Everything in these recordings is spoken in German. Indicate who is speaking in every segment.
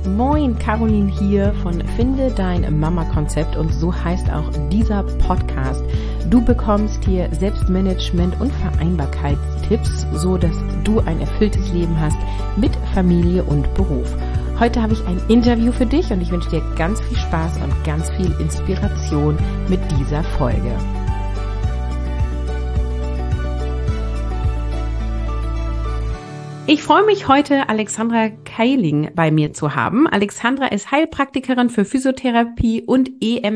Speaker 1: Moin, Caroline hier von Finde dein Mama-Konzept und so heißt auch dieser Podcast. Du bekommst hier Selbstmanagement und Vereinbarkeitstipps, so dass du ein erfülltes Leben hast mit Familie und Beruf. Heute habe ich ein Interview für dich und ich wünsche dir ganz viel Spaß und ganz viel Inspiration mit dieser Folge. Ich freue mich heute, Alexandra Keiling bei mir zu haben. Alexandra ist Heilpraktikerin für Physiotherapie und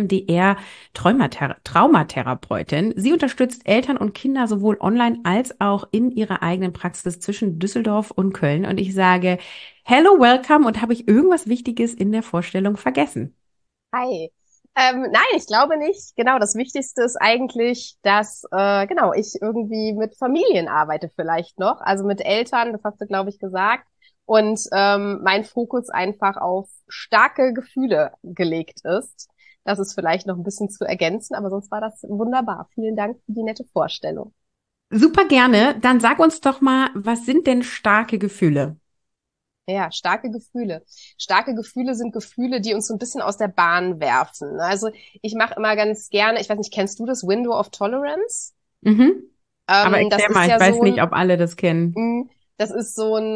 Speaker 1: EMDR-Traumatherapeutin. Sie unterstützt Eltern und Kinder sowohl online als auch in ihrer eigenen Praxis zwischen Düsseldorf und Köln. Und ich sage, hello, welcome, und habe ich irgendwas Wichtiges in der Vorstellung vergessen?
Speaker 2: Hi. Nein, ich glaube nicht. Genau, das Wichtigste ist eigentlich, dass ich irgendwie mit Familien arbeite vielleicht noch, also mit Eltern, das hast du, glaube ich, gesagt, und mein Fokus einfach auf starke Gefühle gelegt ist. Das ist vielleicht noch ein bisschen zu ergänzen, aber sonst war das wunderbar. Vielen Dank für die nette Vorstellung.
Speaker 1: Super gerne. Dann sag uns doch mal, was sind denn starke Gefühle?
Speaker 2: Ja, starke Gefühle. Starke Gefühle sind Gefühle, die uns so ein bisschen aus der Bahn werfen. Also ich mache immer ganz gerne, ich weiß nicht, kennst du das Window of Tolerance?
Speaker 1: Mhm. Aber
Speaker 2: Das
Speaker 1: erklär
Speaker 2: ist
Speaker 1: mal, ich
Speaker 2: ja
Speaker 1: weiß
Speaker 2: so
Speaker 1: nicht, ob alle das kennen.
Speaker 2: das ist so ein,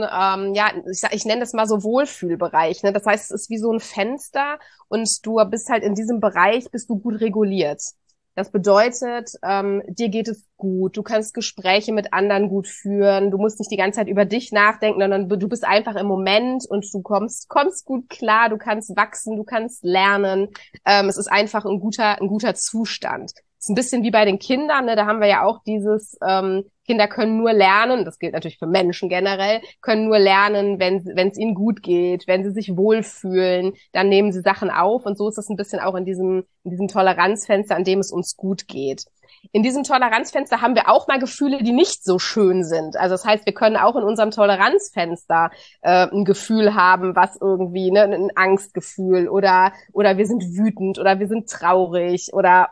Speaker 2: ich nenne das mal so Wohlfühlbereich. Ne? Das heißt, es ist wie so ein Fenster und du bist halt in diesem Bereich, bist du gut reguliert. Das bedeutet, dir geht es gut, du kannst Gespräche mit anderen gut führen, du musst nicht die ganze Zeit über dich nachdenken, sondern du bist einfach im Moment und du kommst gut klar, du kannst wachsen, du kannst lernen. Es ist einfach ein guter Zustand. Es ist ein bisschen wie bei den Kindern, ne? Da haben wir ja auch dieses, Kinder können nur lernen, das gilt natürlich für Menschen generell, können nur lernen, wenn es ihnen gut geht, wenn sie sich wohlfühlen, dann nehmen sie Sachen auf, und so ist das ein bisschen auch in diesem Toleranzfenster, an dem es uns gut geht. In diesem Toleranzfenster haben wir auch mal Gefühle, die nicht so schön sind. Also das heißt, wir können auch in unserem Toleranzfenster ein Gefühl haben, was irgendwie, ne, ein Angstgefühl oder wir sind wütend oder wir sind traurig oder.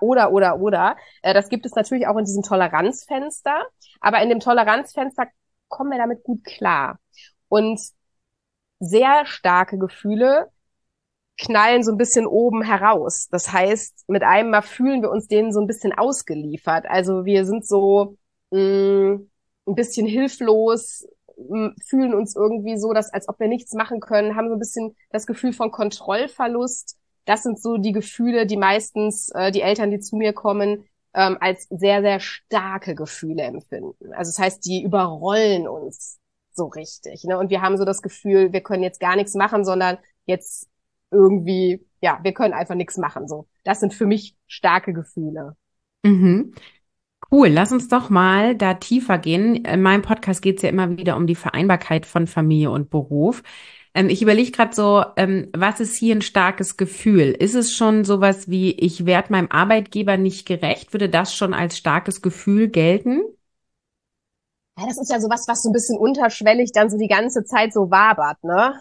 Speaker 2: Das gibt es natürlich auch in diesem Toleranzfenster, aber in dem Toleranzfenster kommen wir damit gut klar. Und sehr starke Gefühle knallen so ein bisschen oben heraus. Das heißt, mit einem Mal fühlen wir uns denen so ein bisschen ausgeliefert. Also wir sind so ein bisschen hilflos, fühlen uns irgendwie so, dass als ob wir nichts machen können, haben so ein bisschen das Gefühl von Kontrollverlust. Das sind so die Gefühle, die meistens die Eltern, die zu mir kommen, als sehr, sehr starke Gefühle empfinden. Also das heißt, die überrollen uns so richtig, ne? Und wir haben so das Gefühl, wir können jetzt gar nichts machen, sondern jetzt irgendwie, ja, wir können einfach nichts machen, so. Das sind für mich starke Gefühle.
Speaker 1: Mhm. Cool, lass uns doch mal da tiefer gehen. In meinem Podcast geht es ja immer wieder um die Vereinbarkeit von Familie und Beruf. Ich überlege gerade so, was ist hier ein starkes Gefühl? Ist es schon sowas wie, ich werde meinem Arbeitgeber nicht gerecht? Würde das schon als starkes Gefühl gelten?
Speaker 2: Ja, das ist ja sowas, was so ein bisschen unterschwellig dann so die ganze Zeit so wabert, ne?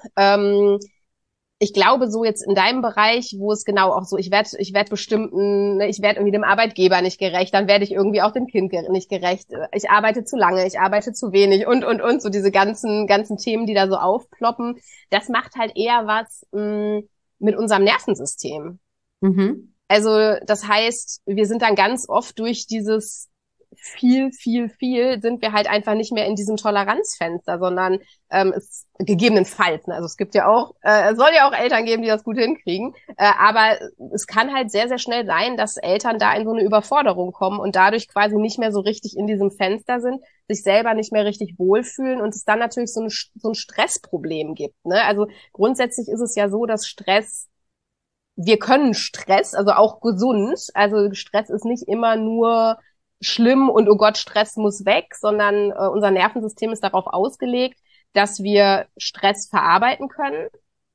Speaker 2: Ich glaube, so jetzt in deinem Bereich, wo es genau auch so, ich werd bestimmten, ne, ich werde irgendwie dem Arbeitgeber nicht gerecht, dann werde ich irgendwie auch dem Kind nicht gerecht. Ich arbeite zu lange, ich arbeite zu wenig und so diese ganzen Themen, die da so aufploppen. Das macht halt eher was mit unserem Nervensystem.
Speaker 1: Mhm.
Speaker 2: Also das heißt, wir sind dann ganz oft durch dieses viel sind wir halt einfach nicht mehr in diesem Toleranzfenster, sondern es gegebenenfalls, ne? Also es gibt ja auch, es soll ja auch Eltern geben, die das gut hinkriegen, aber es kann halt sehr, sehr schnell sein, dass Eltern da in so eine Überforderung kommen und dadurch quasi nicht mehr so richtig in diesem Fenster sind, sich selber nicht mehr richtig wohlfühlen und es dann natürlich so ein Stressproblem gibt, ne? Also grundsätzlich ist es ja so, dass wir können Stress, also auch gesund, also Stress ist nicht immer nur schlimm und oh Gott, Stress muss weg, sondern unser Nervensystem ist darauf ausgelegt, dass wir Stress verarbeiten können.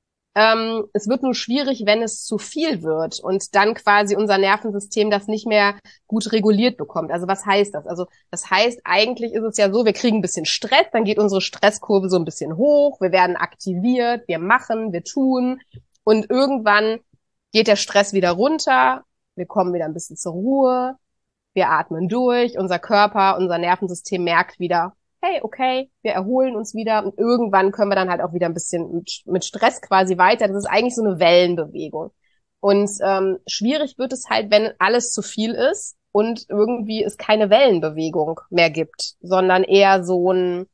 Speaker 2: Es wird nur schwierig, wenn es zu viel wird und dann quasi unser Nervensystem das nicht mehr gut reguliert bekommt. Also was heißt das? Also das heißt, eigentlich ist es ja so, wir kriegen ein bisschen Stress, dann geht unsere Stresskurve so ein bisschen hoch, wir werden aktiviert, wir machen, wir tun und irgendwann geht der Stress wieder runter, wir kommen wieder ein bisschen zur Ruhe, wir atmen durch, unser Körper, unser Nervensystem merkt wieder, hey, okay, wir erholen uns wieder und irgendwann können wir dann halt auch wieder ein bisschen mit Stress quasi weiter. Das ist eigentlich so eine Wellenbewegung. Und schwierig wird es halt, wenn alles zu viel ist und irgendwie es keine Wellenbewegung mehr gibt, sondern eher so ein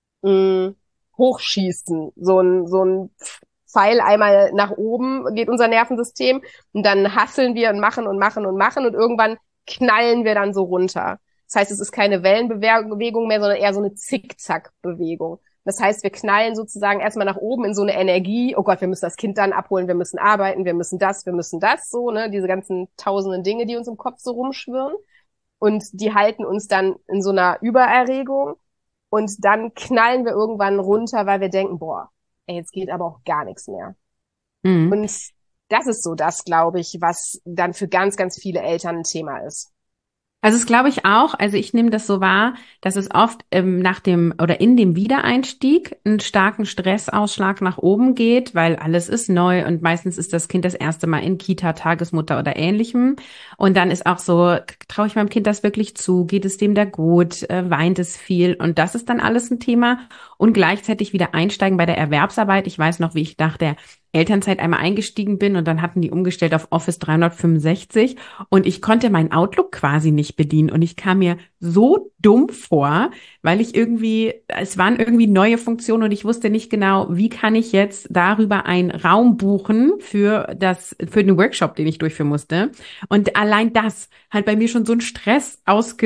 Speaker 2: Hochschießen, so ein Pfeil einmal nach oben geht unser Nervensystem und dann hasseln wir und machen und machen und machen und irgendwann knallen wir dann so runter. Das heißt, es ist keine Wellenbewegung mehr, sondern eher so eine Zickzack-Bewegung. Das heißt, wir knallen sozusagen erstmal nach oben in so eine Energie, oh Gott, wir müssen das Kind dann abholen, wir müssen arbeiten, wir müssen das, so, ne, diese ganzen tausenden Dinge, die uns im Kopf so rumschwirren. Und die halten uns dann in so einer Übererregung. Und dann knallen wir irgendwann runter, weil wir denken, boah, ey, jetzt geht aber auch gar nichts mehr.
Speaker 1: Mhm.
Speaker 2: Und das ist so das, glaube ich, was dann für ganz, ganz viele Eltern ein Thema ist.
Speaker 1: Also das glaube ich auch. Also ich nehme das so wahr, dass es oft nach dem oder in dem Wiedereinstieg einen starken Stressausschlag nach oben geht, weil alles ist neu und meistens ist das Kind das erste Mal in Kita, Tagesmutter oder Ähnlichem. Und dann ist auch so, traue ich meinem Kind das wirklich zu? Geht es dem da gut? Weint es viel? Und das ist dann alles ein Thema. Und gleichzeitig wieder einsteigen bei der Erwerbsarbeit. Ich weiß noch, wie ich nach der Elternzeit einmal eingestiegen bin und dann hatten die umgestellt auf Office 365 und ich konnte meinen Outlook quasi nicht bedienen und ich kam mir so dumm vor, weil ich irgendwie, es waren irgendwie neue Funktionen und ich wusste nicht genau, wie kann ich jetzt darüber einen Raum buchen für den Workshop, den ich durchführen musste. Und allein das hat bei mir schon so einen Stress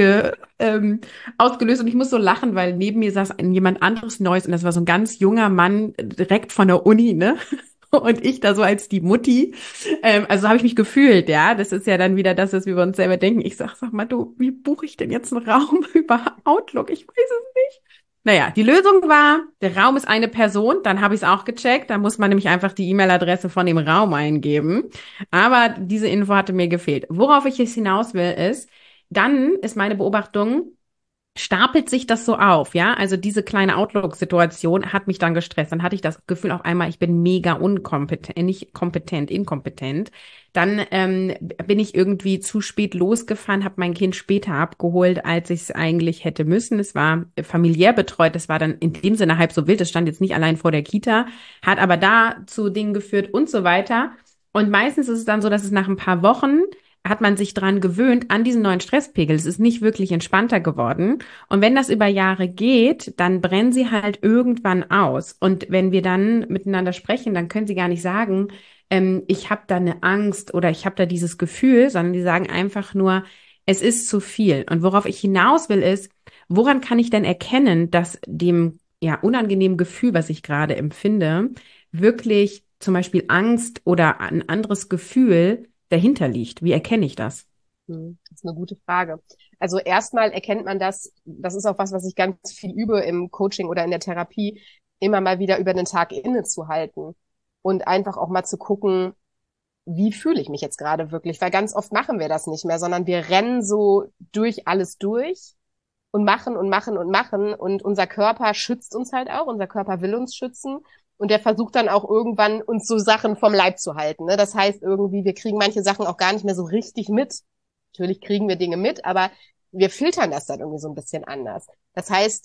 Speaker 1: ausgelöst und ich muss so lachen, weil neben mir saß jemand anderes Neues und das war so ein ganz junger Mann direkt von der Uni, ne? Und ich da so als die Mutti. Also habe ich mich gefühlt, ja. Das ist ja dann wieder das, was wir uns selber denken. Ich sag mal, du, wie buche ich denn jetzt einen Raum über Outlook? Ich weiß es nicht. Naja, die Lösung war, der Raum ist eine Person. Dann habe ich es auch gecheckt. Da muss man nämlich einfach die E-Mail-Adresse von dem Raum eingeben. Aber diese Info hatte mir gefehlt. Worauf ich jetzt hinaus will, ist, dann ist meine Beobachtung, stapelt sich das so auf, ja? Also diese kleine Outlook-Situation hat mich dann gestresst. Dann hatte ich das Gefühl auf einmal, ich bin mega inkompetent. Dann bin ich irgendwie zu spät losgefahren, habe mein Kind später abgeholt, als ich es eigentlich hätte müssen. Es war familiär betreut, das war dann in dem Sinne halb so wild. Es stand jetzt nicht allein vor der Kita, hat aber da zu Dingen geführt und so weiter. Und meistens ist es dann so, dass es nach ein paar Wochen hat man sich dran gewöhnt, an diesen neuen Stresspegel. Es ist nicht wirklich entspannter geworden. Und wenn das über Jahre geht, dann brennen sie halt irgendwann aus. Und wenn wir dann miteinander sprechen, dann können sie gar nicht sagen, ich habe da eine Angst oder ich habe da dieses Gefühl, sondern die sagen einfach nur, es ist zu viel. Und worauf ich hinaus will, ist, woran kann ich denn erkennen, dass dem ja unangenehmen Gefühl, was ich gerade empfinde, wirklich zum Beispiel Angst oder ein anderes Gefühl dahinter liegt? Wie erkenne ich das?
Speaker 2: Das ist eine gute Frage. Also erstmal erkennt man das ist auch was ich ganz viel übe im Coaching oder in der Therapie, immer mal wieder über den Tag innezuhalten und einfach auch mal zu gucken, wie fühle ich mich jetzt gerade wirklich? Weil ganz oft machen wir das nicht mehr, sondern wir rennen so durch alles durch und machen und machen und machen und unser Körper schützt uns halt auch, unser Körper will uns schützen und der versucht dann auch irgendwann uns so Sachen vom Leib zu halten, ne? Das heißt irgendwie, wir kriegen manche Sachen auch gar nicht mehr so richtig mit. Natürlich kriegen wir Dinge mit, aber wir filtern das dann irgendwie so ein bisschen anders. Das heißt,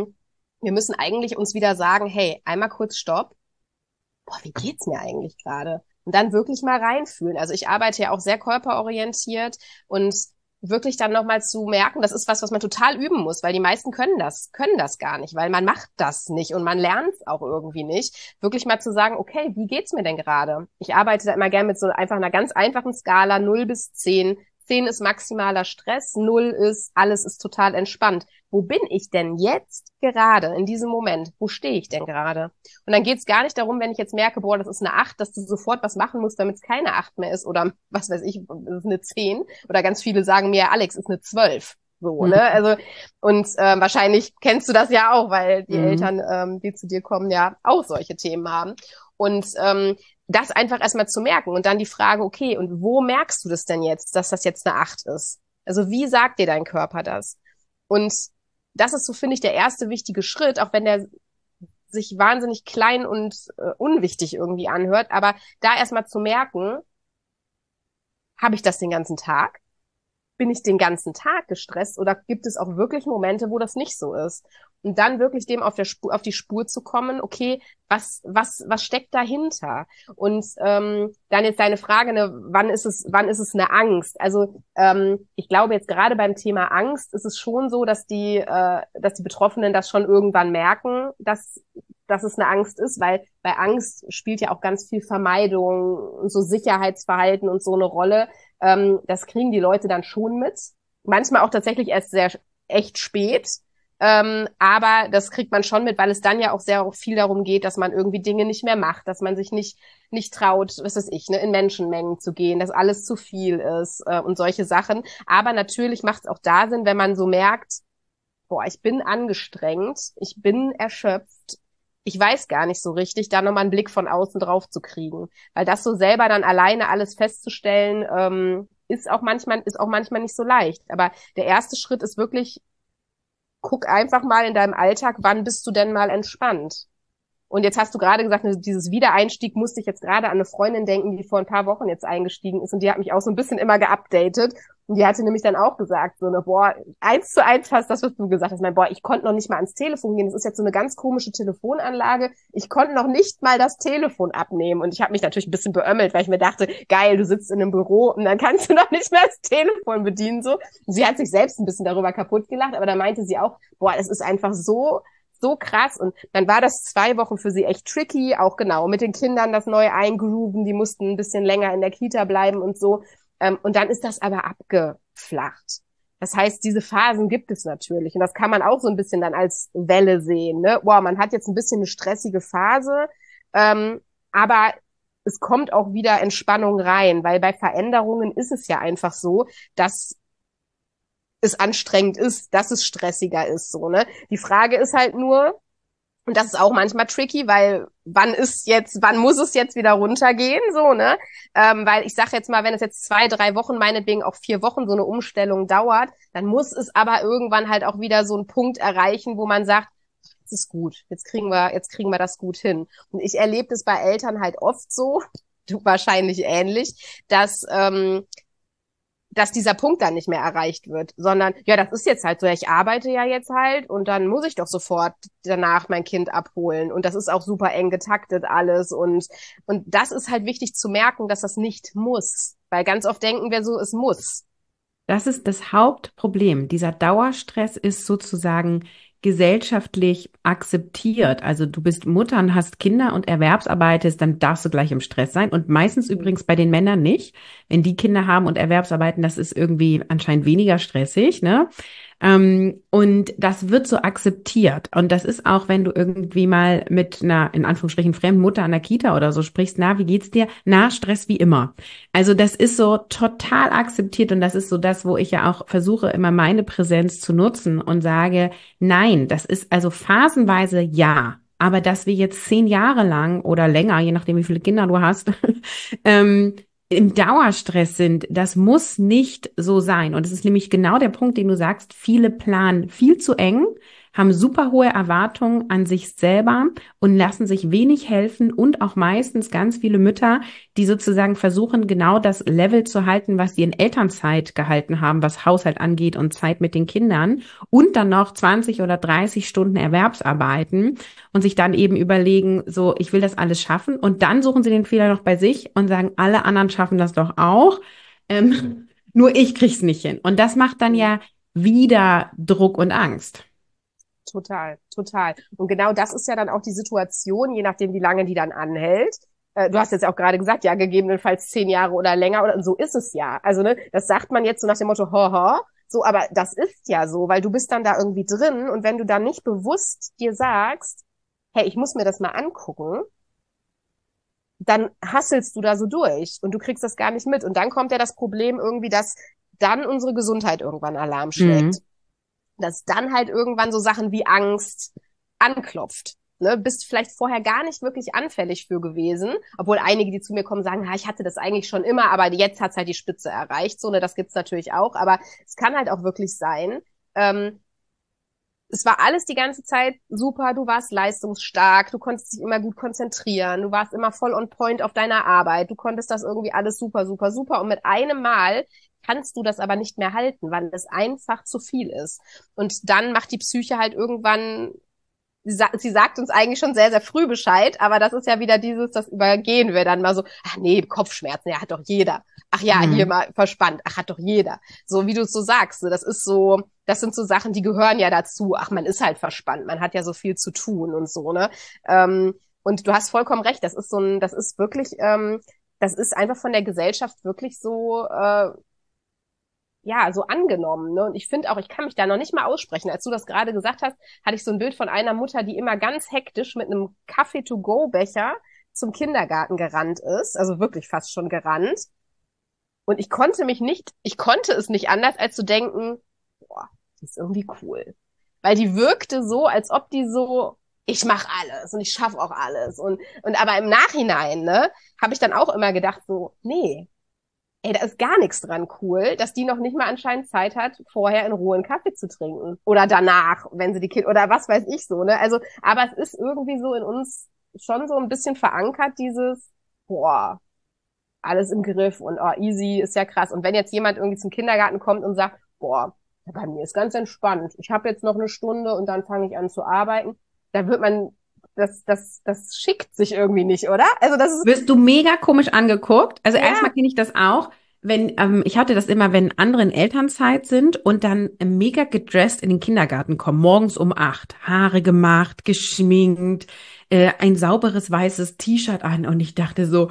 Speaker 2: wir müssen eigentlich uns wieder sagen, hey, einmal kurz Stopp. Boah, wie geht's mir eigentlich gerade? Und dann wirklich mal reinfühlen. Also ich arbeite ja auch sehr körperorientiert und wirklich dann nochmal zu merken, das ist was man total üben muss, weil die meisten können das gar nicht, weil man macht das nicht und man lernt es auch irgendwie nicht. Wirklich mal zu sagen, okay, wie geht's mir denn gerade? Ich arbeite da immer gerne mit so einfach einer ganz einfachen Skala 0 bis 10. 10 ist maximaler Stress, 0 ist, alles ist total entspannt. Wo bin ich denn jetzt gerade in diesem Moment? Wo stehe ich denn gerade? Und dann geht's gar nicht darum, wenn ich jetzt merke, boah, das ist eine 8, dass du sofort was machen musst, damit es keine 8 mehr ist oder was weiß ich, das ist eine 10. Oder ganz viele sagen mir, Alex, ist eine 12. So, ne? Also, und wahrscheinlich kennst du das ja auch, weil die Eltern, die zu dir kommen, ja auch solche Themen haben. Und das einfach erstmal zu merken und dann die Frage, okay, und wo merkst du das denn jetzt, dass das jetzt eine 8 ist? Also wie sagt dir dein Körper das? Und das ist so, finde ich, der erste wichtige Schritt, auch wenn der sich wahnsinnig klein und unwichtig irgendwie anhört, aber da erstmal zu merken, habe ich das den ganzen Tag? Bin ich den ganzen Tag gestresst oder gibt es auch wirklich Momente, wo das nicht so ist? und dann wirklich dem auf die Spur zu kommen, okay, was steckt dahinter? Und dann jetzt deine Frage, ne, wann ist es eine Angst? Also ich glaube jetzt gerade beim Thema Angst ist es schon so, dass die Betroffenen das schon irgendwann merken, dass es eine Angst ist, weil bei Angst spielt ja auch ganz viel Vermeidung und so Sicherheitsverhalten und so eine Rolle. Das kriegen die Leute dann schon mit. Manchmal auch tatsächlich erst echt spät. Aber das kriegt man schon mit, weil es dann ja auch sehr viel darum geht, dass man irgendwie Dinge nicht mehr macht, dass man sich nicht traut, was weiß ich, ne, in Menschenmengen zu gehen, dass alles zu viel ist und solche Sachen. Aber natürlich macht es auch da Sinn, wenn man so merkt, boah, ich bin angestrengt, ich bin erschöpft, ich weiß gar nicht so richtig, da nochmal einen Blick von außen drauf zu kriegen. Weil das so selber dann alleine alles festzustellen, ist auch manchmal nicht so leicht. Aber der erste Schritt ist wirklich, guck einfach mal in deinem Alltag, wann bist du denn mal entspannt? Und jetzt hast du gerade gesagt, dieses Wiedereinstieg, musste ich jetzt gerade an eine Freundin denken, die vor ein paar Wochen jetzt eingestiegen ist und die hat mich auch so ein bisschen immer geupdatet und die hatte nämlich dann auch gesagt, so eine, boah, 1:1 fast das, was du gesagt hast, boah, ich konnte noch nicht mal ans Telefon gehen, das ist jetzt so eine ganz komische Telefonanlage, ich konnte noch nicht mal das Telefon abnehmen und ich habe mich natürlich ein bisschen beömmelt, weil ich mir dachte, geil, du sitzt in einem Büro und dann kannst du noch nicht mehr das Telefon bedienen, so. Und sie hat sich selbst ein bisschen darüber kaputt gelacht, aber da meinte sie auch, boah, es ist einfach so krass. Und dann war das 2 Wochen für sie echt tricky, auch genau mit den Kindern das neu eingrooven, die mussten ein bisschen länger in der Kita bleiben und so. Und dann ist das aber abgeflacht. Das heißt, diese Phasen gibt es natürlich. Und das kann man auch so ein bisschen dann als Welle sehen, ne? Wow, man hat jetzt ein bisschen eine stressige Phase, aber es kommt auch wieder Entspannung rein, weil bei Veränderungen ist es ja einfach so, dass es anstrengend ist, dass es stressiger ist, so, ne? Die Frage ist halt nur, und das ist auch manchmal tricky, weil wann muss es jetzt wieder runtergehen, so, ne? Weil ich sage jetzt mal, wenn es jetzt 2, 3 Wochen, meinetwegen auch 4 Wochen so eine Umstellung dauert, dann muss es aber irgendwann halt auch wieder so einen Punkt erreichen, wo man sagt, es ist gut, jetzt kriegen wir das gut hin. Und ich erlebe das bei Eltern halt oft so, du wahrscheinlich ähnlich, dass dieser Punkt dann nicht mehr erreicht wird, sondern, ja, das ist jetzt halt so, ja, ich arbeite ja jetzt halt und dann muss ich doch sofort danach mein Kind abholen und das ist auch super eng getaktet alles und das ist halt wichtig zu merken, dass das nicht muss, weil ganz oft denken wir so, es muss.
Speaker 1: Das ist das Hauptproblem. Dieser Dauerstress ist sozusagen gesellschaftlich akzeptiert. Also du bist Mutter und hast Kinder und erwerbsarbeitest, dann darfst du gleich im Stress sein. Und meistens übrigens bei den Männern nicht. Wenn die Kinder haben und erwerbsarbeiten, das ist irgendwie anscheinend weniger stressig, ne? Und das wird so akzeptiert. Und das ist auch, wenn du irgendwie mal mit einer, in Anführungsstrichen, fremden Mutter an der Kita oder so sprichst, na, wie geht's dir? Na, Stress wie immer. Also das ist so total akzeptiert und das ist so das, wo ich ja auch versuche, immer meine Präsenz zu nutzen und sage, nein, das ist also phasenweise ja. Aber dass wir jetzt 10 Jahre lang oder länger, je nachdem wie viele Kinder du hast, im Dauerstress sind, das muss nicht so sein. Und es ist nämlich genau der Punkt, den du sagst, viele planen viel zu eng, haben super hohe Erwartungen an sich selber und lassen sich wenig helfen und auch meistens ganz viele Mütter, die sozusagen versuchen, genau das Level zu halten, was sie in Elternzeit gehalten haben, was Haushalt angeht und Zeit mit den Kindern und dann noch 20 oder 30 Stunden Erwerbsarbeiten und sich dann eben überlegen, so, ich will das alles schaffen und dann suchen sie den Fehler noch bei sich und sagen, alle anderen schaffen das doch auch, nur ich krieg's nicht hin. Und das macht dann ja wieder Druck und Angst.
Speaker 2: Total, total. Und genau das ist ja dann auch die Situation, je nachdem, wie lange die dann anhält. Du hast jetzt auch gerade gesagt, ja, gegebenenfalls 10 Jahre oder länger oder so ist es ja. Also, ne, das sagt man jetzt so nach dem Motto, so, aber das ist ja so, weil du bist dann da irgendwie drin und wenn du dann nicht bewusst dir sagst, hey, ich muss mir das mal angucken, dann hasselst du da so durch und du kriegst das gar nicht mit. Und dann kommt ja das Problem irgendwie, dass dann unsere Gesundheit irgendwann Alarm schlägt. Dass dann halt irgendwann so Sachen wie Angst anklopft. Ne? Bist vielleicht vorher gar nicht wirklich anfällig für gewesen, obwohl einige, die zu mir kommen, sagen, ich hatte das eigentlich schon immer, aber jetzt hat's halt die Spitze erreicht. So, ne, das gibt's natürlich auch, aber es kann halt auch wirklich sein, es war alles die ganze Zeit super, du warst leistungsstark, du konntest dich immer gut konzentrieren, du warst immer voll on point auf deiner Arbeit, du konntest das irgendwie alles super, super, super und mit einem Mal kannst du das aber nicht mehr halten, weil es einfach zu viel ist. Und dann macht die Psyche halt irgendwann, sie sagt uns eigentlich schon sehr, sehr früh Bescheid, aber das ist ja wieder das übergehen wir dann mal so, ach nee, Kopfschmerzen, ja, hat doch jeder. Ach ja, hier mal verspannt, ach, hat doch jeder. So wie du es so sagst, das sind so Sachen, die gehören ja dazu. Ach, man ist halt verspannt, man hat ja so viel zu tun und so, ne? Und du hast vollkommen recht, das ist wirklich, das ist einfach von der Gesellschaft wirklich so, ja, so angenommen, ne? Und ich finde auch, ich kann mich da noch nicht mal aussprechen. Als du das gerade gesagt hast, hatte ich so ein Bild von einer Mutter, die immer ganz hektisch mit einem Kaffee-to-go-Becher zum Kindergarten gerannt ist, also wirklich fast schon gerannt. Und ich konnte es nicht anders, als zu denken, boah, die ist irgendwie cool. Weil die wirkte so, als ob die so, ich mache alles und ich schaffe auch alles. Und aber im Nachhinein, ne, habe ich dann auch immer gedacht, so, nee, ey, da ist gar nichts dran cool, dass die noch nicht mal anscheinend Zeit hat, vorher in Ruhe einen Kaffee zu trinken. Oder danach, wenn sie die Kinder, oder was weiß ich so, ne? Also, aber es ist irgendwie so in uns schon so ein bisschen verankert, boah, alles im Griff und oh, easy, ist ja krass. Und wenn jetzt jemand irgendwie zum Kindergarten kommt und sagt, boah, bei mir ist ganz entspannt, ich habe jetzt noch eine Stunde und dann fange ich an zu arbeiten, da wird man, das schickt sich irgendwie nicht, oder? Also das ist,
Speaker 1: Wirst du mega komisch angeguckt? Also
Speaker 2: ja,
Speaker 1: erstmal kenne ich das auch, wenn ich hatte das immer, wenn andere in Elternzeit sind und dann mega gedresst in den Kindergarten kommen, morgens um 8, Haare gemacht, geschminkt, ein sauberes weißes T-Shirt an und ich dachte so,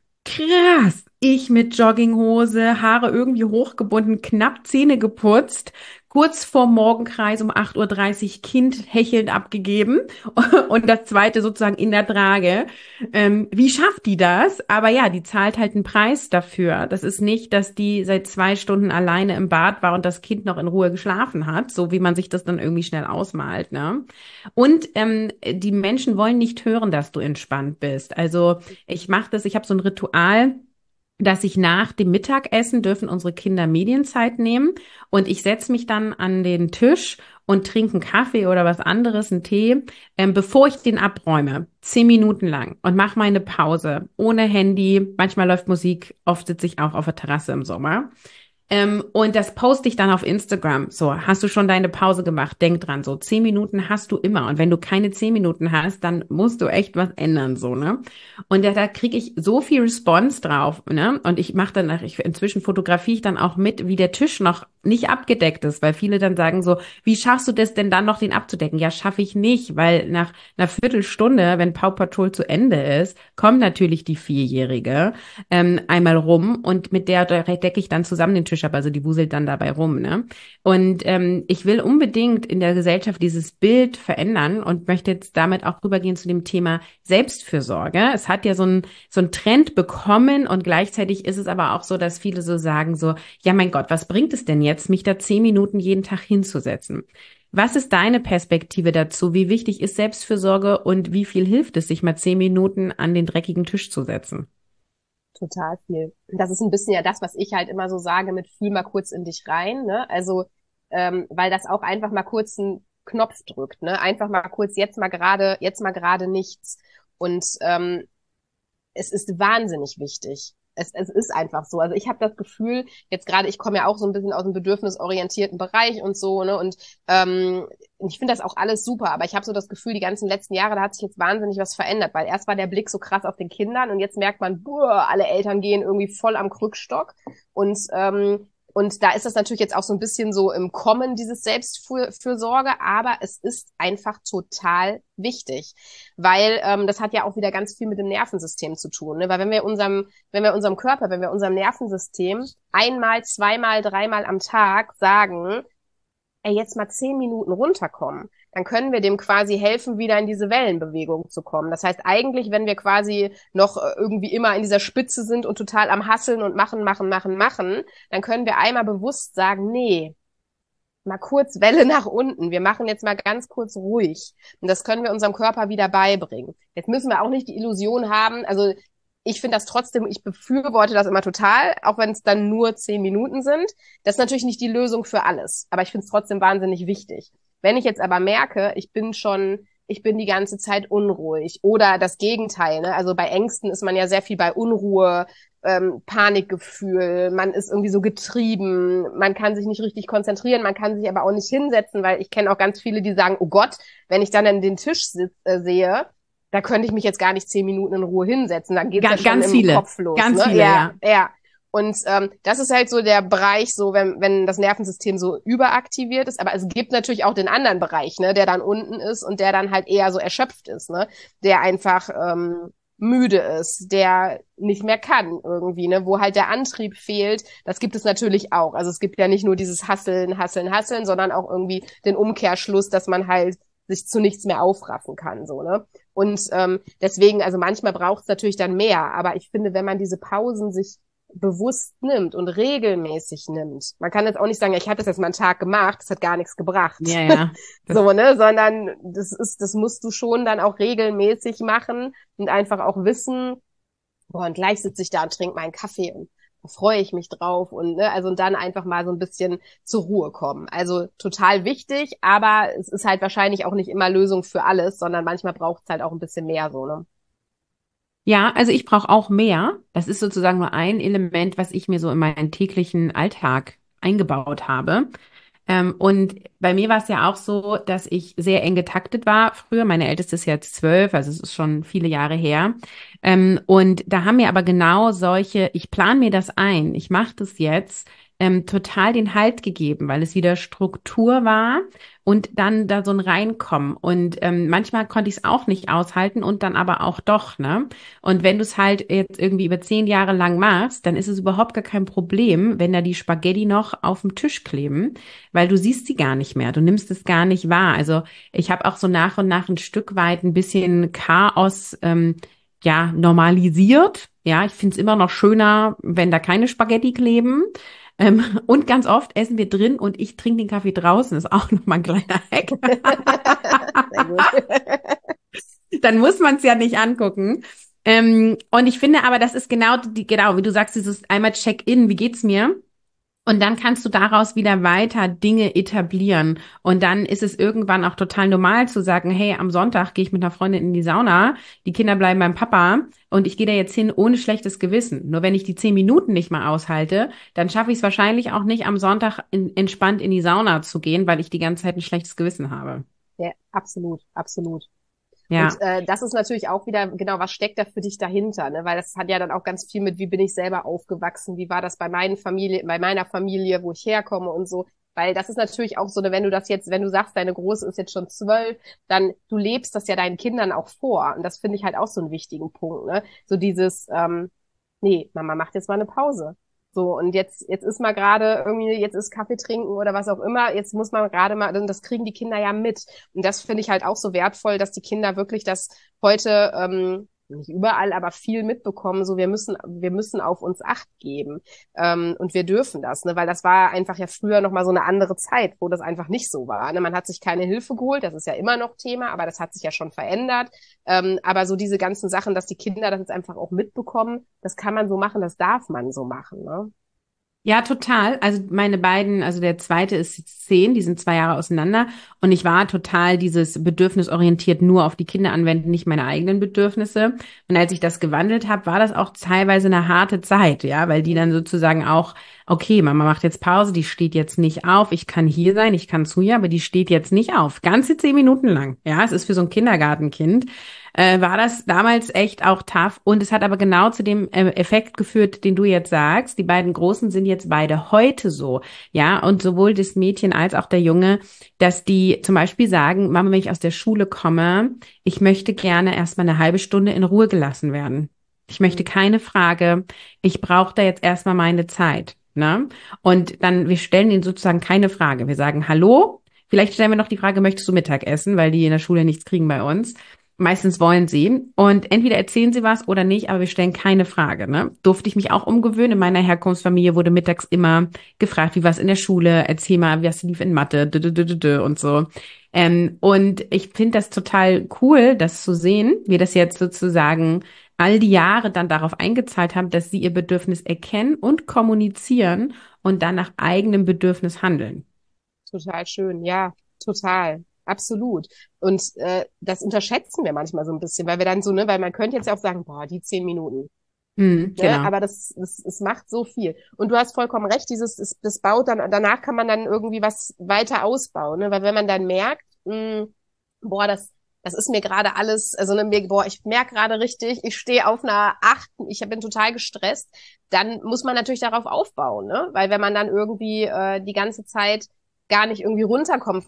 Speaker 1: krass, ich mit Jogginghose, Haare irgendwie hochgebunden, knapp Zähne geputzt, kurz vor Morgenkreis um 8:30 Uhr Kind hechelnd abgegeben und das zweite sozusagen in der Trage. Wie schafft die das? Aber ja, die zahlt halt einen Preis dafür. Das ist nicht, dass die seit 2 Stunden alleine im Bad war und das Kind noch in Ruhe geschlafen hat, so wie man sich das dann irgendwie schnell ausmalt, ne? Und die Menschen wollen nicht hören, dass du entspannt bist. Also ich habe so ein Ritual, dass ich nach dem Mittagessen dürfen unsere Kinder Medienzeit nehmen und ich setze mich dann an den Tisch und trinke einen Kaffee oder was anderes, einen Tee, bevor ich den abräume, 10 Minuten lang und mache meine Pause ohne Handy. Manchmal läuft Musik, oft sitze ich auch auf der Terrasse im Sommer. Und das poste ich dann auf Instagram. So, hast du schon deine Pause gemacht? Denk dran, so 10 Minuten hast du immer. Und wenn du keine 10 Minuten hast, dann musst du echt was ändern, so, ne? Und da kriege ich so viel Response drauf, ne? Und inzwischen fotografiere ich dann auch mit, wie der Tisch noch nicht abgedeckt ist, weil viele dann sagen so, wie schaffst du das denn dann noch, den abzudecken? Ja, schaffe ich nicht, weil nach einer Viertelstunde, wenn Paw Patrol zu Ende ist, kommt natürlich die Vierjährige einmal rum und mit der decke ich dann zusammen den Tisch ab, also die wuselt dann dabei rum, ne? Und ich will unbedingt in der Gesellschaft dieses Bild verändern und möchte jetzt damit auch rübergehen zu dem Thema Selbstfürsorge. Es hat ja so ein Trend bekommen und gleichzeitig ist es aber auch so, dass viele so sagen so, ja mein Gott, was bringt es denn jetzt, mich da 10 Minuten jeden Tag hinzusetzen? Was ist deine Perspektive dazu? Wie wichtig ist Selbstfürsorge und wie viel hilft es, sich mal 10 Minuten an den dreckigen Tisch zu setzen?
Speaker 2: total viel. Das ist ein bisschen ja das, was ich halt immer so sage mit fühl mal kurz in dich rein, ne? Also, weil das auch einfach mal kurz einen Knopf drückt, ne? Einfach mal kurz jetzt mal gerade nichts. Und es ist wahnsinnig wichtig. Es ist einfach so. Also ich habe das Gefühl, jetzt gerade, ich komme ja auch so ein bisschen aus dem bedürfnisorientierten Bereich und so, ne? Und ich finde das auch alles super, aber ich habe so das Gefühl, die ganzen letzten Jahre, da hat sich jetzt wahnsinnig was verändert, weil erst war der Blick so krass auf den Kindern und jetzt merkt man, boah, alle Eltern gehen irgendwie voll am Krückstock. Und da ist das natürlich jetzt auch so ein bisschen so im Kommen, dieses Selbstfürsorge, aber es ist einfach total wichtig, weil das hat ja auch wieder ganz viel mit dem Nervensystem zu tun, ne? Weil wenn wir unserem Körper, wenn wir unserem Nervensystem einmal, zweimal, dreimal am Tag sagen, ey, jetzt mal 10 Minuten runterkommen, dann können wir dem quasi helfen, wieder in diese Wellenbewegung zu kommen. Das heißt eigentlich, wenn wir quasi noch irgendwie immer in dieser Spitze sind und total am Hasseln und machen, dann können wir einmal bewusst sagen, nee, mal kurz Welle nach unten. Wir machen jetzt mal ganz kurz ruhig. Und das können wir unserem Körper wieder beibringen. Jetzt müssen wir auch nicht die Illusion haben, also ich finde das trotzdem, ich befürworte das immer total, auch wenn es dann nur 10 Minuten sind. Das ist natürlich nicht die Lösung für alles, aber ich finde es trotzdem wahnsinnig wichtig. Wenn ich jetzt aber merke, ich bin die ganze Zeit unruhig oder das Gegenteil, ne? Also bei Ängsten ist man ja sehr viel bei Unruhe, Panikgefühl, man ist irgendwie so getrieben, man kann sich nicht richtig konzentrieren, man kann sich aber auch nicht hinsetzen, weil ich kenne auch ganz viele, die sagen, oh Gott, wenn ich dann an den Tisch sehe, da könnte ich mich jetzt gar nicht 10 Minuten in Ruhe hinsetzen, dann geht's ja schon
Speaker 1: Ganz
Speaker 2: im
Speaker 1: viele,
Speaker 2: Kopf los.
Speaker 1: ganz
Speaker 2: Ne?
Speaker 1: viele, ja.
Speaker 2: Ja. Und das ist halt so der Bereich, so wenn das Nervensystem so überaktiviert ist. Aber es gibt natürlich auch den anderen Bereich, ne, der dann unten ist und der dann halt eher so erschöpft ist, ne, der einfach müde ist, der nicht mehr kann irgendwie, ne, wo halt der Antrieb fehlt. Das gibt es natürlich auch. Also es gibt ja nicht nur dieses Hasseln, sondern auch irgendwie den Umkehrschluss, dass man halt sich zu nichts mehr aufraffen kann, so, ne. Und deswegen, also manchmal braucht es natürlich dann mehr. Aber ich finde, wenn man diese Pausen sich bewusst nimmt und regelmäßig nimmt. Man kann jetzt auch nicht sagen, ich habe das jetzt mal einen Tag gemacht, das hat gar nichts gebracht.
Speaker 1: Ja.
Speaker 2: So, ne, sondern das musst du schon dann auch regelmäßig machen und einfach auch wissen, boah, und gleich sitze ich da und trinke meinen Kaffee und da freue ich mich drauf und ne, also und dann einfach mal so ein bisschen zur Ruhe kommen. Also total wichtig, aber es ist halt wahrscheinlich auch nicht immer Lösung für alles, sondern manchmal braucht es halt auch ein bisschen mehr so, ne?
Speaker 1: Ja, also ich brauche auch mehr. Das ist sozusagen nur ein Element, was ich mir so in meinen täglichen Alltag eingebaut habe. Und bei mir war es ja auch so, dass ich sehr eng getaktet war früher. Meine Älteste ist jetzt 12, also es ist schon viele Jahre her. Und da haben mir aber genau solche, ich plane mir das ein, ich mache das jetzt, total den Halt gegeben, weil es wieder Struktur war und dann da so ein Reinkommen. Und manchmal konnte ich es auch nicht aushalten und dann aber auch doch, ne? Und wenn du es halt jetzt irgendwie über 10 Jahre lang machst, dann ist es überhaupt gar kein Problem, wenn da die Spaghetti noch auf dem Tisch kleben, weil du siehst sie gar nicht mehr, du nimmst es gar nicht wahr. Also ich habe auch so nach und nach ein Stück weit ein bisschen Chaos ja normalisiert. Ja, ich finde es immer noch schöner, wenn da keine Spaghetti kleben. Und ganz oft essen wir drin und ich trinke den Kaffee draußen. Ist auch noch mal ein kleiner Hack.
Speaker 2: Sehr gut.
Speaker 1: Dann muss man es ja nicht angucken. Und ich finde aber, das ist genau, wie du sagst, dieses einmal Check-in, wie geht's mir? Und dann kannst du daraus wieder weiter Dinge etablieren. Und dann ist es irgendwann auch total normal zu sagen, hey, am Sonntag gehe ich mit einer Freundin in die Sauna, die Kinder bleiben beim Papa und ich gehe da jetzt hin ohne schlechtes Gewissen. Nur wenn ich die 10 Minuten nicht mal aushalte, dann schaffe ich es wahrscheinlich auch nicht, am Sonntag entspannt in die Sauna zu gehen, weil ich die ganze Zeit ein schlechtes Gewissen habe.
Speaker 2: Ja, absolut, absolut. Und
Speaker 1: Ja.
Speaker 2: das ist natürlich auch wieder, genau, was steckt da für dich dahinter, ne? Weil das hat ja dann auch ganz viel mit, wie bin ich selber aufgewachsen, wie war das bei meiner Familie, wo ich herkomme und so. Weil das ist natürlich auch so, ne, wenn du das jetzt, wenn du sagst, deine Große ist jetzt schon 12, dann du lebst das ja deinen Kindern auch vor. Und das finde ich halt auch so einen wichtigen Punkt, ne? So dieses, nee, Mama macht jetzt mal eine Pause. So, und jetzt ist mal gerade irgendwie, jetzt ist Kaffee trinken oder was auch immer, jetzt muss man gerade mal, das kriegen die Kinder ja mit. Und das finde ich halt auch so wertvoll, dass die Kinder wirklich das heute, nicht überall, aber viel mitbekommen, so wir müssen auf uns Acht geben. Und wir dürfen das, ne? Weil das war einfach ja früher noch mal so eine andere Zeit, wo das einfach nicht so war. Ne? Man hat sich keine Hilfe geholt, das ist ja immer noch Thema, aber das hat sich ja schon verändert. Aber so diese ganzen Sachen, dass die Kinder das jetzt einfach auch mitbekommen, das kann man so machen, das darf man so machen, ne?
Speaker 1: Ja, total. Also meine beiden, also der zweite ist jetzt 10, die sind 2 Jahre auseinander. Und ich war total dieses bedürfnisorientiert nur auf die Kinder anwenden, nicht meine eigenen Bedürfnisse. Und als ich das gewandelt habe, war das auch teilweise eine harte Zeit, ja, weil die dann sozusagen auch, okay, Mama macht jetzt Pause, die steht jetzt nicht auf, ich kann hier sein, ich kann zu ihr, aber die steht jetzt nicht auf. Ganze 10 Minuten lang. Ja, es ist für so ein Kindergartenkind. War das damals echt auch tough. Und es hat aber genau zu dem Effekt geführt, den du jetzt sagst. Die beiden Großen sind jetzt beide heute so. Ja, und sowohl das Mädchen als auch der Junge, dass die zum Beispiel sagen, Mama, wenn ich aus der Schule komme, ich möchte gerne erstmal eine halbe Stunde in Ruhe gelassen werden. Ich möchte keine Frage. Ich brauche da jetzt erstmal meine Zeit. Ne? Und dann, wir stellen ihnen sozusagen keine Frage. Wir sagen Hallo. Vielleicht stellen wir noch die Frage, möchtest du Mittag essen, weil die in der Schule nichts kriegen bei uns. Meistens wollen sie. Und entweder erzählen sie was oder nicht, aber wir stellen keine Frage. Ne? Durfte ich mich auch umgewöhnen. In meiner Herkunftsfamilie wurde mittags immer gefragt, wie war es in der Schule? Erzähl mal, was lief in Mathe? Und so. Und ich finde das total cool, das zu sehen, wie das jetzt sozusagen all die Jahre dann darauf eingezahlt haben, dass sie ihr Bedürfnis erkennen und kommunizieren und dann nach eigenem Bedürfnis handeln.
Speaker 2: Total schön, ja, total. Absolut. Und das unterschätzen wir manchmal so ein bisschen, weil wir dann so, ne, weil man könnte jetzt ja auch sagen, boah, die 10 Minuten. Ne?
Speaker 1: Genau.
Speaker 2: Aber es macht so viel. Und du hast vollkommen recht, das baut dann, danach kann man dann irgendwie was weiter ausbauen, ne? Weil wenn man dann merkt, boah, das ist mir gerade alles, also ne, ich merke gerade richtig, ich stehe auf einer 8, ich bin total gestresst, dann muss man natürlich darauf aufbauen, ne? Weil wenn man dann irgendwie die ganze Zeit gar nicht irgendwie runterkommt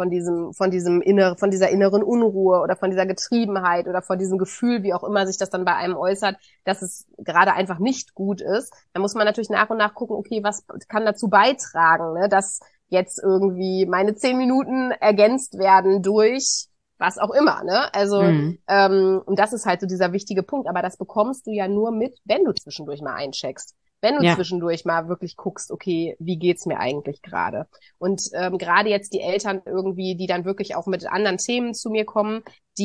Speaker 2: von dieser inneren Unruhe oder von dieser Getriebenheit oder von diesem Gefühl, wie auch immer sich das dann bei einem äußert, dass es gerade einfach nicht gut ist, dann muss man natürlich nach und nach gucken, okay, was kann dazu beitragen, ne, dass jetzt irgendwie meine 10 Minuten ergänzt werden durch was auch immer, ne? Also,
Speaker 1: Mhm.
Speaker 2: und das ist halt so dieser wichtige Punkt, aber das bekommst du ja nur mit, wenn du zwischendurch mal eincheckst. Wenn du
Speaker 1: Ja.
Speaker 2: zwischendurch mal wirklich guckst, okay, wie geht's mir eigentlich gerade? Und gerade jetzt die Eltern irgendwie, die dann wirklich auch mit anderen Themen zu mir kommen,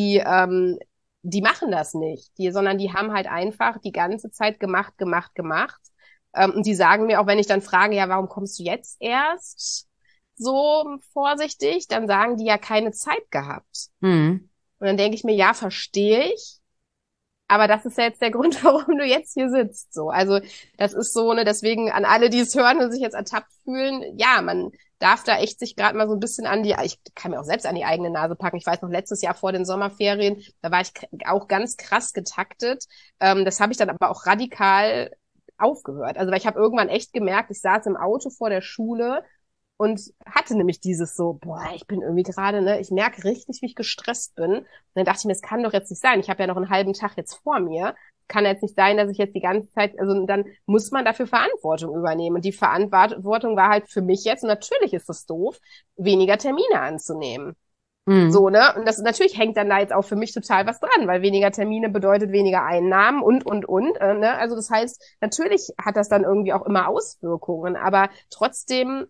Speaker 2: die machen das nicht, sondern die haben halt einfach die ganze Zeit gemacht. Und die sagen mir auch, wenn ich dann frage, ja, warum kommst du jetzt erst so vorsichtig, dann sagen die ja keine Zeit gehabt.
Speaker 1: Mhm.
Speaker 2: Und dann denke ich mir, ja, verstehe ich. Aber das ist ja jetzt der Grund, warum du jetzt hier sitzt. So, also das ist so, ne, deswegen an alle, die es hören und sich jetzt ertappt fühlen, ja, man darf da echt sich gerade mal so ein bisschen ich kann mir auch selbst an die eigene Nase packen. Ich weiß noch, letztes Jahr vor den Sommerferien, da war ich auch ganz krass getaktet. Das habe ich dann aber auch radikal aufgehört. Also weil ich habe irgendwann echt gemerkt, ich saß im Auto vor der Schule und hatte nämlich dieses so, boah, ich bin irgendwie gerade, ne, ich merke richtig, wie ich gestresst bin. Und dann dachte ich mir, es kann doch jetzt nicht sein. Ich habe ja noch einen halben Tag jetzt vor mir. Kann jetzt nicht sein, dass ich jetzt die ganze Zeit, also dann muss man dafür Verantwortung übernehmen. Und die Verantwortung war halt für mich jetzt, und natürlich ist es doof, weniger Termine anzunehmen. So,
Speaker 1: Mhm.
Speaker 2: ne? Und natürlich hängt dann da jetzt auch für mich total was dran, weil weniger Termine bedeutet weniger Einnahmen ne? Also das heißt, natürlich hat das dann irgendwie auch immer Auswirkungen, aber trotzdem,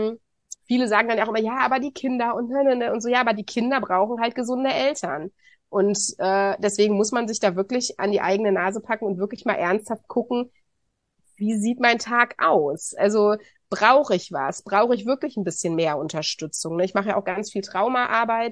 Speaker 2: viele sagen dann ja auch immer, ja, aber die Kinder und so, ja, aber die Kinder brauchen halt gesunde Eltern. Und deswegen muss man sich da wirklich an die eigene Nase packen und wirklich mal ernsthaft gucken, wie sieht mein Tag aus? Also brauche ich was? Brauche ich wirklich ein bisschen mehr Unterstützung? Ne? Ich mache ja auch ganz viel Traumaarbeit.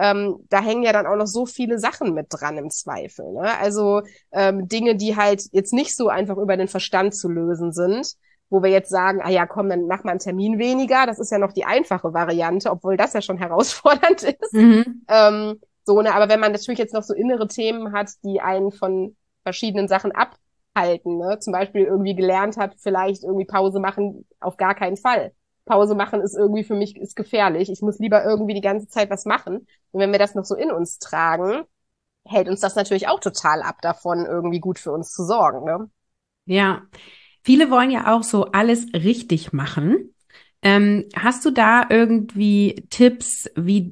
Speaker 2: Da hängen ja dann auch noch so viele Sachen mit dran im Zweifel. Ne? Also Dinge, die halt jetzt nicht so einfach über den Verstand zu lösen sind, wo wir jetzt sagen, ah ja, komm, dann mach mal einen Termin weniger. Das ist ja noch die einfache Variante, obwohl das ja schon herausfordernd ist.
Speaker 1: Mhm.
Speaker 2: So, ne, aber wenn man natürlich jetzt noch so innere Themen hat, die einen von verschiedenen Sachen abhalten, ne, zum Beispiel irgendwie gelernt hat, vielleicht irgendwie Pause machen, auf gar keinen Fall. Pause machen ist irgendwie für mich ist gefährlich. Ich muss lieber irgendwie die ganze Zeit was machen. Und wenn wir das noch so in uns tragen, hält uns das natürlich auch total ab davon, irgendwie gut für uns zu sorgen, ne?
Speaker 1: Ja. Viele wollen ja auch so alles richtig machen. Hast du da irgendwie Tipps, wie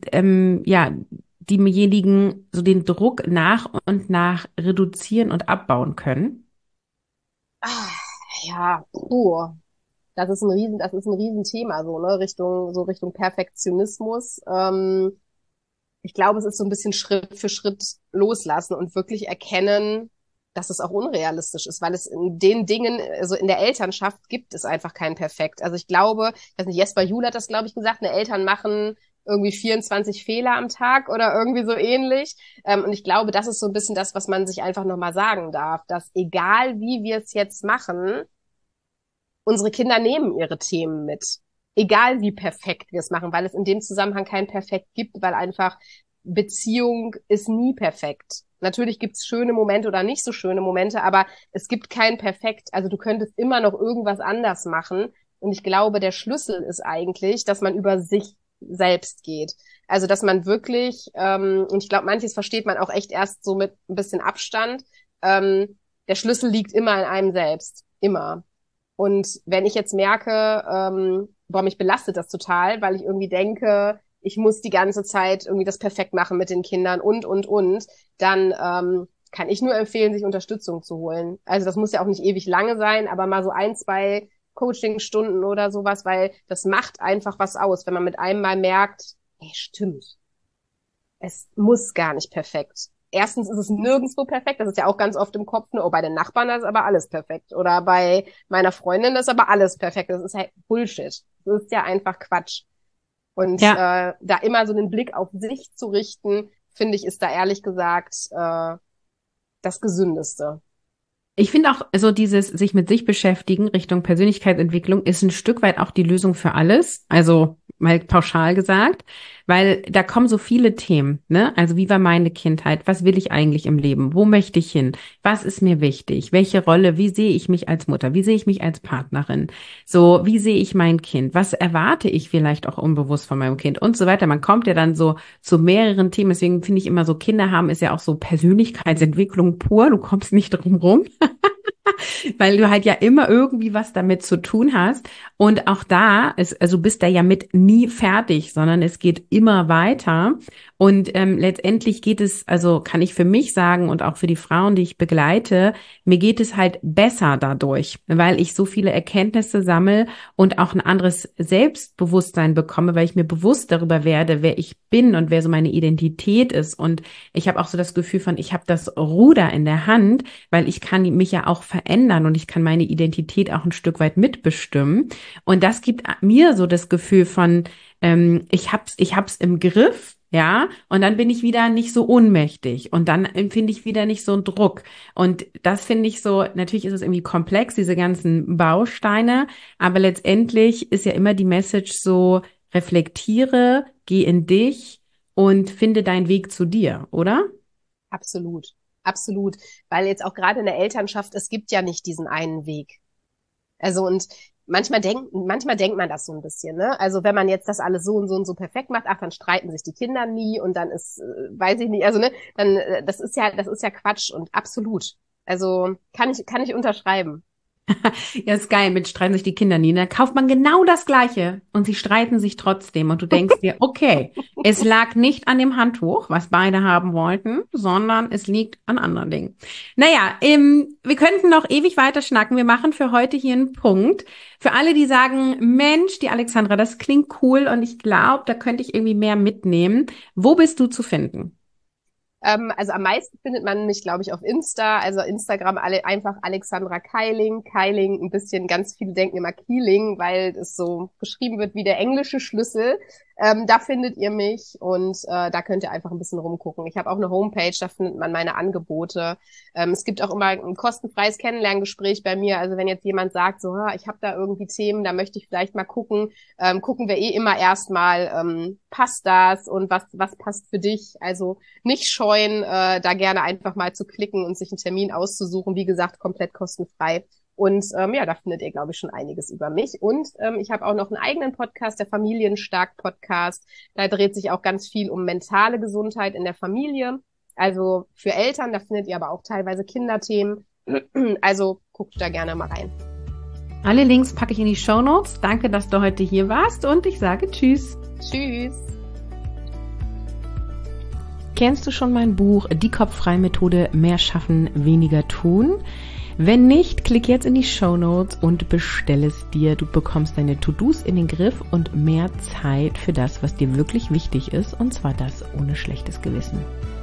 Speaker 1: ja diejenigen so den Druck nach und nach reduzieren und abbauen können?
Speaker 2: Ah, ja, das ist ein Riesenthema, so, ne, Richtung Perfektionismus. Ich glaube, es ist so ein bisschen Schritt für Schritt loslassen und wirklich erkennen, dass es auch unrealistisch ist, weil es in den Dingen, also in der Elternschaft gibt es einfach kein Perfekt. Also ich glaube, ich weiß nicht, Jesper Juhl hat das, glaube ich, gesagt, ne, Eltern machen irgendwie 24 Fehler am Tag oder irgendwie so ähnlich. Und ich glaube, das ist so ein bisschen das, was man sich einfach nochmal sagen darf, dass egal wie wir es jetzt machen, unsere Kinder nehmen ihre Themen mit. Egal wie perfekt wir es machen, weil es in dem Zusammenhang kein Perfekt gibt, weil einfach Beziehung ist nie perfekt. Natürlich gibt's schöne Momente oder nicht so schöne Momente, aber es gibt kein Perfekt. Also du könntest immer noch irgendwas anders machen. Und ich glaube, der Schlüssel ist eigentlich, dass man über sich selbst geht. Also dass man wirklich, und ich glaube, manches versteht man auch echt erst so mit ein bisschen Abstand, der Schlüssel liegt immer in einem selbst. Immer. Und wenn ich jetzt merke, boah, mich belastet das total, weil ich irgendwie denke, ich muss die ganze Zeit irgendwie das perfekt machen mit den Kindern und, dann kann ich nur empfehlen, sich Unterstützung zu holen. Also das muss ja auch nicht ewig lange sein, aber mal so 1, 2 Coachingstunden oder sowas, weil das macht einfach was aus, wenn man mit einem Mal merkt, ey, stimmt, es muss gar nicht perfekt. Erstens ist es nirgendwo perfekt. Das ist ja auch ganz oft im Kopf. Ne? Oh, bei den Nachbarn ist aber alles perfekt. Oder bei meiner Freundin ist aber alles perfekt. Das ist halt Bullshit. Das ist ja einfach Quatsch. Und
Speaker 1: Ja,
Speaker 2: da immer so einen Blick auf sich zu richten, finde ich, ist da ehrlich gesagt das Gesündeste.
Speaker 1: Ich finde auch, so dieses sich mit sich beschäftigen Richtung Persönlichkeitsentwicklung ist ein Stück weit auch die Lösung für alles. Also mal pauschal gesagt, weil da kommen so viele Themen, ne? Also wie war meine Kindheit? Was will ich eigentlich im Leben? Wo möchte ich hin? Was ist mir wichtig? Welche Rolle? Wie sehe ich mich als Mutter? Wie sehe ich mich als Partnerin? So, wie sehe ich mein Kind? Was erwarte ich vielleicht auch unbewusst von meinem Kind? Und so weiter. Man kommt ja dann so zu mehreren Themen. Deswegen finde ich immer so, Kinder haben ist ja auch so Persönlichkeitsentwicklung pur. Du kommst nicht drum rum. Weil du halt ja immer irgendwie was damit zu tun hast. Und auch da ist, also du bist da ja mit nie fertig, sondern es geht immer weiter. Und letztendlich geht es, also kann ich für mich sagen und auch für die Frauen, die ich begleite, mir geht es halt besser dadurch, weil ich so viele Erkenntnisse sammle und auch ein anderes Selbstbewusstsein bekomme, weil ich mir bewusst darüber werde, wer ich bin und wer so meine Identität ist. Und ich habe auch so das Gefühl von, ich habe das Ruder in der Hand, weil ich kann mich ja auch verändern und ich kann meine Identität auch ein Stück weit mitbestimmen. Und das gibt mir so das Gefühl von, ich hab's im Griff, ja, und dann bin ich wieder nicht so ohnmächtig und dann empfinde ich wieder nicht so einen Druck. Und das finde ich so, natürlich ist es irgendwie komplex, diese ganzen Bausteine, aber letztendlich ist ja immer die Message so, reflektiere, geh in dich und finde deinen Weg zu dir, oder?
Speaker 2: Absolut, absolut. Weil jetzt auch gerade in der Elternschaft, es gibt ja nicht diesen einen Weg. Also und manchmal denkt man das so ein bisschen, ne? Also wenn man jetzt das alles so und so und so perfekt macht, ach, dann streiten sich die Kinder nie und dann ist, weiß ich nicht, also ne, dann das ist ja Quatsch und absolut. Also kann ich unterschreiben.
Speaker 1: Ja, ist geil, mit streiten sich die Kinder nie. Da kauft man genau das Gleiche und sie streiten sich trotzdem. Und du denkst dir, okay, es lag nicht an dem Handtuch, was beide haben wollten, sondern es liegt an anderen Dingen. Naja, wir könnten noch ewig weiter schnacken. Wir machen für heute hier einen Punkt. Für alle, die sagen, Mensch, die Alexandra, das klingt cool und ich glaube, da könnte ich irgendwie mehr mitnehmen. Wo bist du zu finden?
Speaker 2: Also am meisten findet man mich, glaube ich, auf Insta, also Instagram einfach Alexandra Keiling. Keiling, ein bisschen, ganz viele denken immer Keeling, weil es so geschrieben wird wie der englische Schlüssel. Da findet ihr mich und da könnt ihr einfach ein bisschen rumgucken. Ich habe auch eine Homepage, da findet man meine Angebote. Es gibt auch immer ein kostenfreies Kennenlerngespräch bei mir. Also wenn jetzt jemand sagt, so, ich habe da irgendwie Themen, da möchte ich vielleicht mal gucken, gucken wir immer erstmal, passt das und was passt für dich? Also nicht scheuen, da gerne einfach mal zu klicken und sich einen Termin auszusuchen. Wie gesagt, komplett kostenfrei. Und ja, da findet ihr, glaube ich, schon einiges über mich. Und ich habe auch noch einen eigenen Podcast, der Familienstark-Podcast. Da dreht sich auch ganz viel um mentale Gesundheit in der Familie. Also für Eltern, da findet ihr aber auch teilweise Kinderthemen. Also guckt da gerne mal rein.
Speaker 1: Alle Links packe ich in die Shownotes. Danke, dass du heute hier warst und ich sage Tschüss.
Speaker 2: Tschüss.
Speaker 1: Kennst du schon mein Buch Die Kopffrei-Methode Mehr schaffen, weniger tun? Wenn nicht, klick jetzt in die Shownotes und bestell es dir. Du bekommst deine To-Dos in den Griff und mehr Zeit für das, was dir wirklich wichtig ist, und zwar das ohne schlechtes Gewissen.